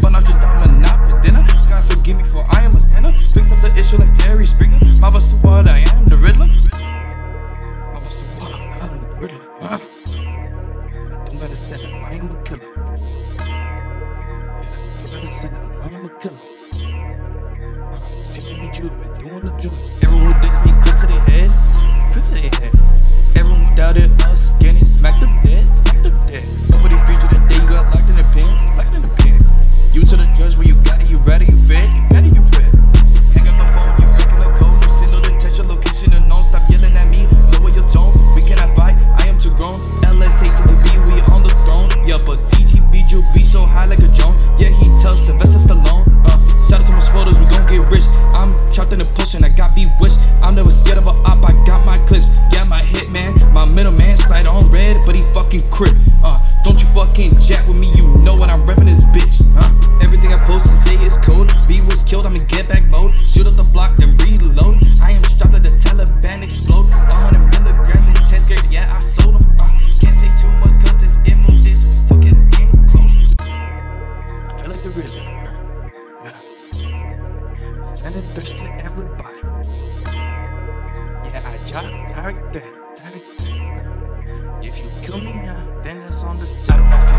but not your diamond, not for dinner. God forgive me for I am a sinner. Fix up the issue like Jerry Springer. My bust the water, I am the Riddler. My bust the water, I am the Riddler. Don't let it send it, I am a killer. Don't let it send it, I am a killer. Seem to be you, been doing the joints. Everyone who dissed me, clip to their head, clip to their head. Everyone who doubted us, getting smacked them dead, smacked them dead. Nobody freed you the day you got locked in the pen, locked in the pen. You to the judge where you got it, you ready, you fed, you got it, you fed. Hang up the phone, you breaking the code, no signal detection, location unknown. Stop yelling at me, lower your tone. We cannot fight, I am too grown. LSA, CTB, we on the throne. Yeah, but CGB, you be so high like a drone. Yeah, he tough, Sylvester Stallone. Shout out to my spoilers, we gon' get rich. I'm trapped in the potion, I got bewitched. I'm never scared of a op, I got my clips. Yeah, my hitman, my middleman, slide on red, but he fucking crip. Don't you fucking jack with me, you know what I'm reppin' this bitch. Everything I post and say is code. B was killed, I'm in get back mode. Shoot up the block, then reload. I am strapped like the Taliban explode. 100 milligrams in 10th grade, yeah, I sold them. Can't say too much cause this info is fucking in close. I feel like the Riddler. Sending thirst to everybody. Yeah, I jot direct there. If you kill me now, then it's on the side of my face.